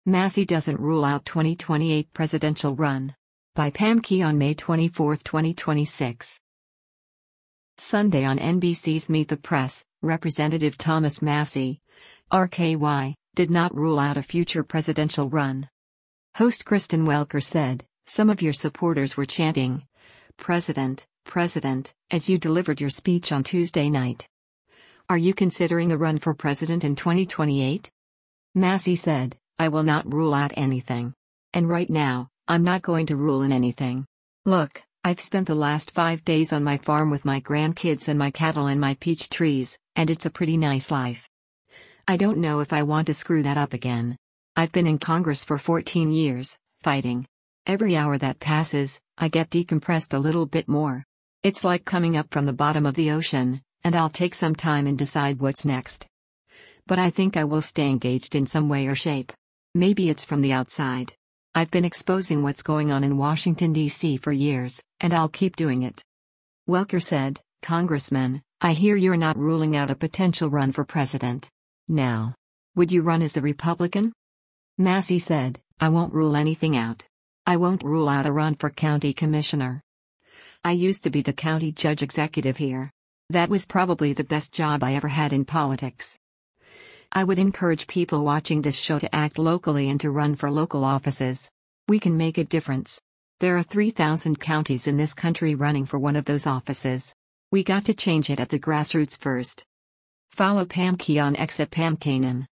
Massey doesn't rule out 2028 presidential run. By Pam Key on May 24, 2026. Sunday on NBC's Meet the Press, Representative Thomas Massie, RKY, did not rule out a future presidential run. Host Kristen Welker said, "Some of your supporters were chanting, 'President, President,' as you delivered your speech on Tuesday night. Are you considering a run for president in 2028? Massie said, "I will not rule out anything. And right now, I'm not going to rule in anything. Look, I've spent the last 5 days on my farm with my grandkids and my cattle and my peach trees, and it's a pretty nice life. I don't know if I want to screw that up again. I've been in Congress for 14 years, fighting. Every hour that passes, I get decompressed a little bit more. It's like coming up from the bottom of the ocean, and I'll take some time and decide what's next. But I think I will stay engaged in some way or shape. Maybe it's from the outside. I've been exposing what's going on in Washington, D.C. for years, and I'll keep doing it." Welker said, "Congressman, I hear you're not ruling out a potential run for president. Now, would you run as a Republican?" Massie said, "I won't rule anything out. I won't rule out a run for county commissioner. I used to be the county judge executive here. That was probably the best job I ever had in politics. I would encourage people watching this show to act locally and to run for local offices. We can make a difference. There are 3,000 counties in this country running for one of those offices. We got to change it at the grassroots first." Follow Pam Key on X at Pam Kanan.